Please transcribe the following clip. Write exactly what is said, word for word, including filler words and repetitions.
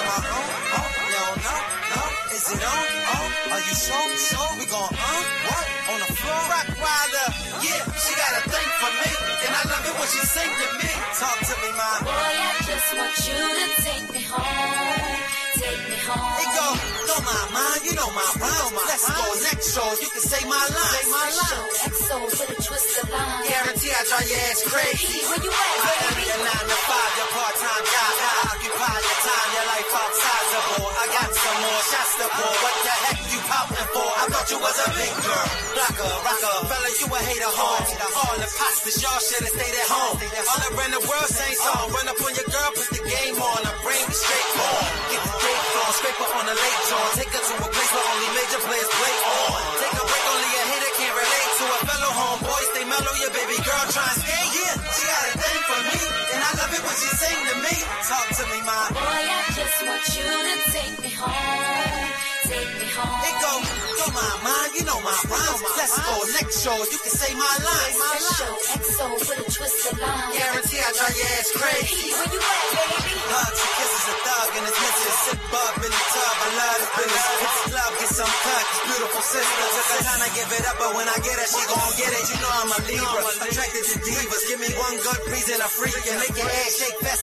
uh, uh, uh, no, no, no, is it on, uh, are you sure, sure, we gon' uh, what, on the floor, rock wilder, yeah, she got a thing for me, and I love it when she sing to me, talk to me, ma. Boy, I just want you to take me home, take me home. Hey, go, don't mind mine, you know my rhymes, let's go, next show, you can say my line, say my line. X O with a twist of line. Guarantee I drive your ass crazy. Where you at, baby? Your nine to five, your part-time job. I occupy your time, your life outside the ball. I got some more shots to pour. What the heck you popping for? I thought you was a big girl. Blocker, rocker, fella, you a hater home. All the imposters, y'all should've stayed at home. All around the world, same song. Run up on your girl, put the game on. I bring me straight on. Get the date on, scrape her on the late jaw. Take her to a place where only major players play on. Take a break, only a hitter can't relate to a fellow homeboy. Stay mellow, your baby girl try and stay. Yeah, she got a thing for me, and I love it when she sing to me. Talk to me, ma. Boy, I just want you to take me home, take me home. Hey, go, don't mind mine, you know my rhymes. Let's go, next show, you can say my line. My Let's show X O with a twist of line. Guarantee I drive your ass crazy. Where you at, baby? Hugs and kisses, a thug and his missus. Sit bub in the tub, I love this business. Hit the club, get some cut, beautiful sister. Took her time to give it up, but when I get her, she gon' get it. You know I'm a Libra, attracted to divas. Give me one good reason, a freak, and make your ass shake fast.